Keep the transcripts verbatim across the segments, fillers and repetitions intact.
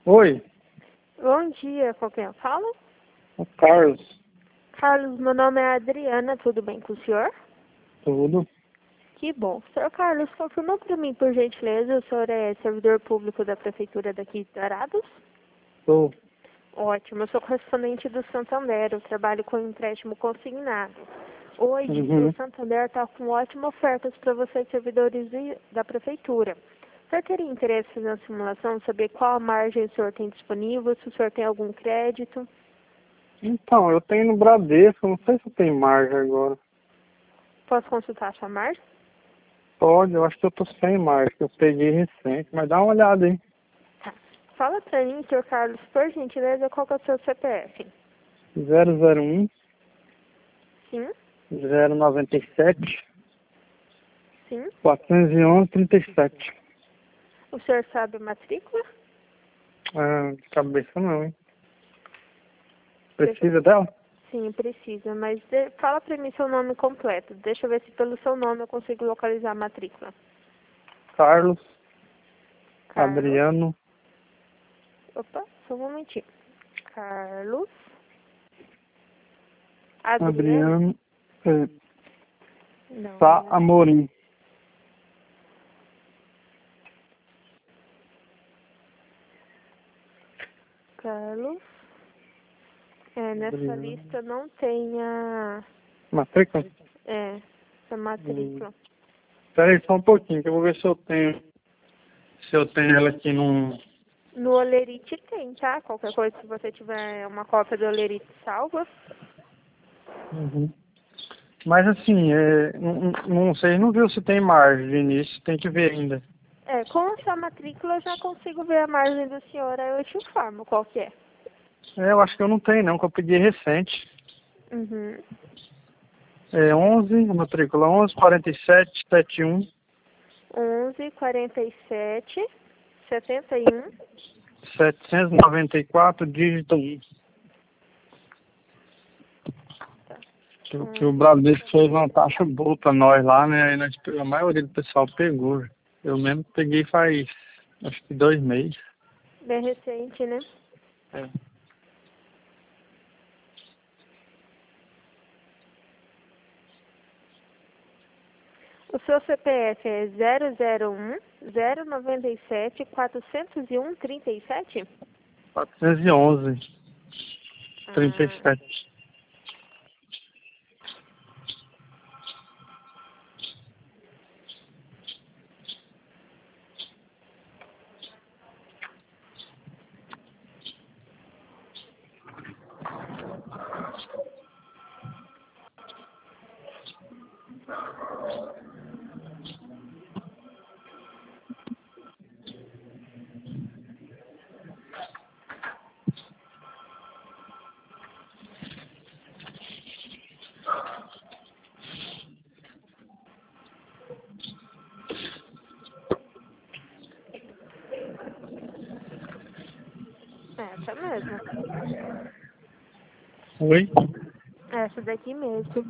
Oi, Bom dia, com quem eu falo? o Carlos. Carlos, meu nome é Adriana, tudo bem com o senhor? Tudo? Que bom. Senhor Carlos, confirma para mim, por gentileza, o senhor é servidor público da Prefeitura daqui de Dourados? Tô. Ótimo, eu sou correspondente do Santander, eu trabalho com empréstimo consignado. Hoje, Uhum. o Santander está com ótimas ofertas para vocês, servidores de- da Prefeitura. O senhor teria interesse em fazer uma simulação, saber qual a margem o senhor tem disponível, se o senhor tem algum crédito? Então, eu tenho no Bradesco, não sei se tem margem agora. Posso consultar a sua margem? Pode, eu acho que eu tô sem margem, que eu peguei recente, mas dá uma olhada aí. Tá. Fala pra mim, senhor Carlos, por gentileza, qual que é o seu C P F? zero zero um, Sim? zero nove sete, Sim? quatrocentos e onze, trinta e sete. O senhor sabe a matrícula? Ah, de cabeça não, hein? Deixa eu... Precisa dela? Sim, precisa, mas de... fala pra mim seu nome completo. Deixa eu ver se pelo seu nome eu consigo localizar a matrícula. Carlos, Carlos. Adriano, Opa, só um momentinho. Carlos. Adriano? Adriano, eh, Não, Sá não é. Amorim. Carlos. É, nessa Adriano. lista não tem a... Matrícula? É, essa Hum. matrícula. Espera aí só um pouquinho, que eu vou ver se eu tenho, se eu tenho ela aqui num... No Olerite tem, tá? Qualquer coisa, se você tiver uma cópia do Olerite salva. Uhum. Mas assim, é, não, não sei, não viu se tem margem de início, tem que ver ainda. É, com a sua matrícula eu já consigo ver a margem do senhor, aí eu te informo qual que é. É, eu acho que eu não tenho não, que eu peguei recente. Uhum. É onze, a matrícula onze, quarenta e sete, setenta e um, onze, quarenta e sete, setenta e um. setecentos e noventa e quatro, dígito um. Tá. Que, o- que o onze, Bradesco fez uma taxa boa pra nós lá, né? Aí nós, a maioria do pessoal pegou. Eu mesmo peguei faz, acho que dois meses. bem recente, né? É. O seu C P F é zero zero um, zero nove sete, quatrocentos e um, trinta e sete? quatrocentos e onze, trinta e Ah, sete. essa mesmo. Oi? Essa daqui mesmo.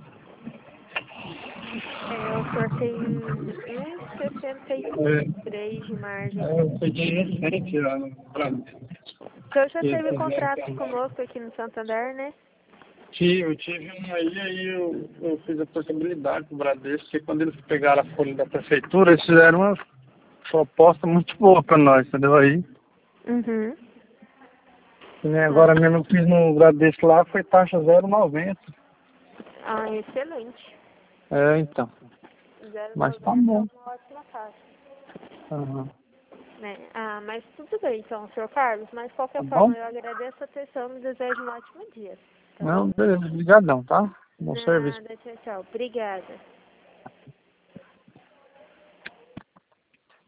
É, o senhor tem um vírgula sessenta e É, três de margem. é, eu peguei recente lá no Bradesco. O senhor já E teve eles contratos fizeram- conosco aqui no Santander, né? Tive, eu tive um aí, aí eu, eu fiz a portabilidade pro Bradesco, porque quando eles pegaram a folha da prefeitura, eles fizeram uma proposta muito boa pra nós, entendeu aí? Uhum. E, né, Ah, agora mesmo eu fiz no Bradesco lá, foi taxa zero vírgula noventa. ah, excelente. É, então. Mas tá zero vírgula noventa é bom. uma ótima taxa. Aham. Né? Ah, mas tudo bem então, senhor Carlos. Mas de Tá qualquer bom? forma, eu agradeço a atenção e desejo um ótimo dia. Tá Não, bom? beleza, obrigadão, tá? Bom serviço. Nada, tchau, tchau. Obrigada.